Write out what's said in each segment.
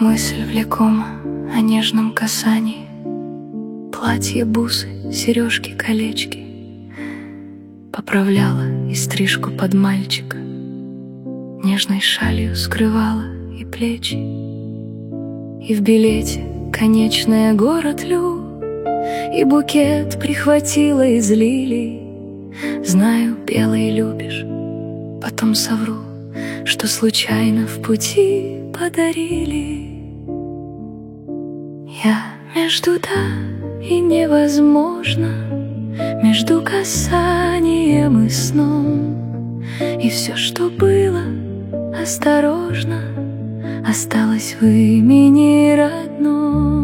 Мысль влекома о нежном касании, платье, бусы, сережки, колечки. Поправляла и стрижку под мальчика, нежной шалью скрывала и плечи. И в билете конечная город Лю, и букет прихватила из лилий. Знаю, белый любишь, потом совру, что случайно в пути подарили. Я между «да» и «невозможно», между касанием и сном. И все, что было, осторожно, осталось в имени родном.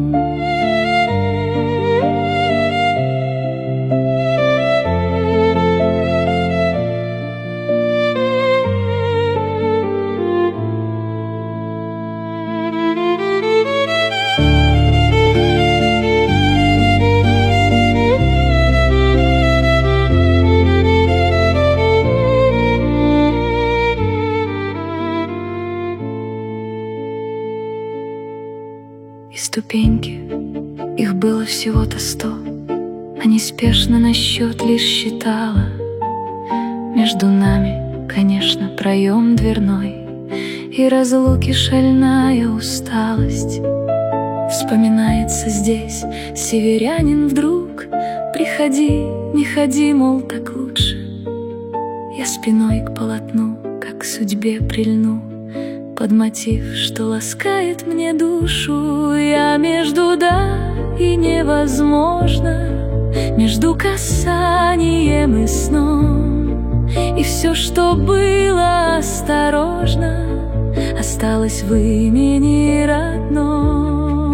И ступеньки, их было всего-то 100, а неспешно на счет лишь считала. Между нами, конечно, проем дверной, и разлуки шальная усталость. Вспоминается здесь северянин вдруг: приходи, не ходи, мол, так лучше. Я спиной к полотну, как к судьбе прильну, под мотив, что ласкает мне душу. Я между «да» и «невозможно», между касанием и сном. И все, что было, осторожно, осталось в имени родном.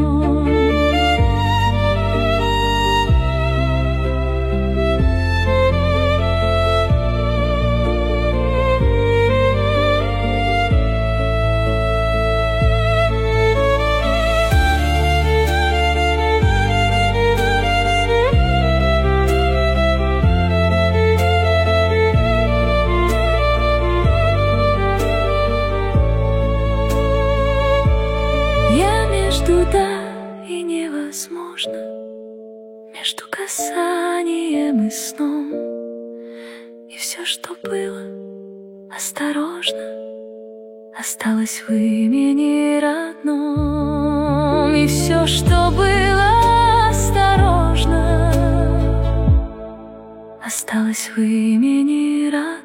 Между «да» и «невозможно», между касанием и сном. И все, что было, осторожно, осталось в имени родном. И все, что было, осторожно, осталось в имени родном.